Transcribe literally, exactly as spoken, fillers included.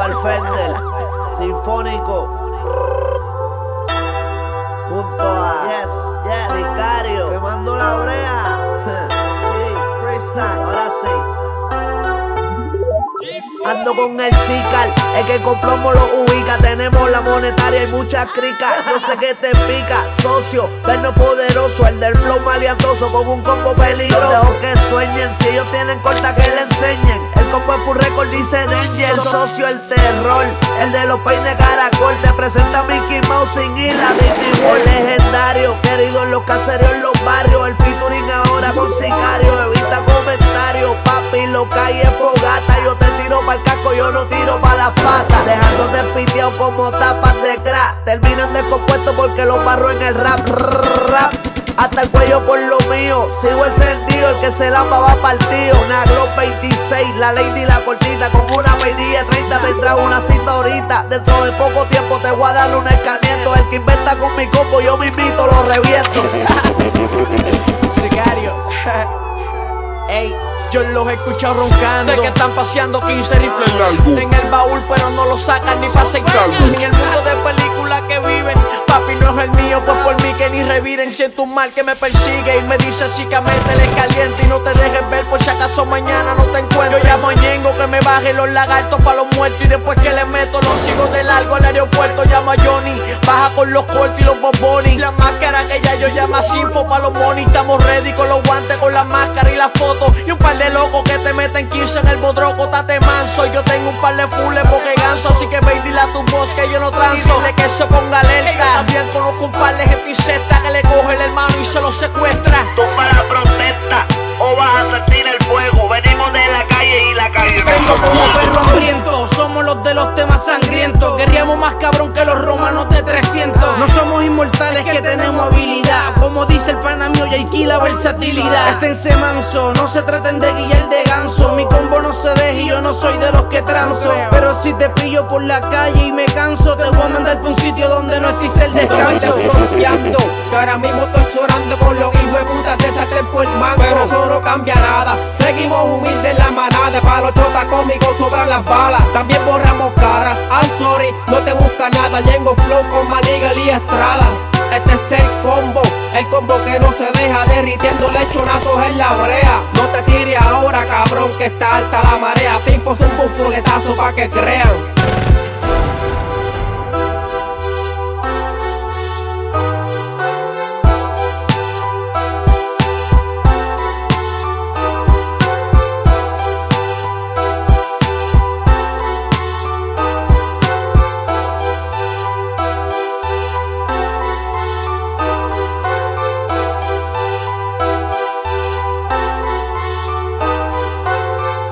al Fender Sinfónico junto a Yes, yes. Sicario quemando la brea. Sí, freestyle. Ahora sí. Ando con el Sical, el que con plomo lo ubica. Tenemos la monetaria y muchas cricas. Yo sé que te pica, socio, vernos poderoso. El del flow maleantoso con un combo peligroso. Dejo que sueñen, si ellos tienen corta que le enseñen. El combo es full record, dice Danger. Socio, el terror, el de los peines caracol. Te presenta Mickey Mouse sin ir la Disney World. Legendario, querido en los caseros, en los barrios. El featuring ahora con Sicario. Evita comentarios, papi, lo cae fogata. Yo te tiro pa' el casco, yo no tiro pa' las patas. Dejándote piteado como tapas de crack. Terminan descompuestos porque los barro en el rap, rap. Hasta el cuello por lo mío. Sigo encendido, el que se lamba va partido. Una Glock veintiséis, la lady la cortita. Con una vainilla treinta te trajo una cita ahorita. Dentro de poco tiempo te voy a dar un escarmiento. El que inventa con mi combo, yo mismito lo reviento. Sicario. Ey, yo los he escuchado roncando de que están paseando quince rifles largos en el baúl, pero no lo sacan ni pa' aceitarlo. En el mundo de películas que viven, papi no es el mío, pues por mí que ni reviren. Siento un mal que me persigue y me dice así que métele caliente y no te dejes ver por si acaso mañana no te encuentro. Yo llamo a Ñengo que me baje los lagartos pa' los muertos y después que le meto los sigo de largo al aeropuerto. Llamo a Johnny, baja con los cortos y los bombones. La máscara que ya yo llamo a Sinfo pa' los money. Estamos ready con los guantes, con la máscara y la foto. Y un par de locos que te meten quince en el bodroco, tate manso. Yo tengo un par de fulles porque ganso, así que ve y dile a tu voz que yo no transo. Dile que se ponga alerta. También conozco un par de gente incesta que le coge el hermano y se lo secuestra. Tumba la protesta o vas a sentir el fuego. Venimos de la calle y la calle vengo como perro hambriento, somos los de los temas sangrientos. Guerríamos más cabrón que los romanos de trescientos. No somos inmortales que tenemos habilidad. Como dice el pana mío, y aquí la versatilidad. Esténse manso, no se traten de guiar de ganso. Mi combo no se deja y yo no soy de los que transo. Pero si te pillo por la calle y me canso, te voy a mandar pa' un sitio donde no existe el descanso. Fronteando, que ahora mismo estoy sonando con los hijos de putas de sartén por mango. Pero eso no cambia nada, seguimos humildes en la manada. Para los chotas cómicos sobran las balas, también borramos cara. I'm sorry, no te busca nada. Ñengo Flow con Manigal y Estrada. Este es el combo, el combo que no se deja, derritiendo lechonazos en la brea. No te tires ahora, cabrón, que está alta la marea. Sinfo es un bufuletazo pa' que crean.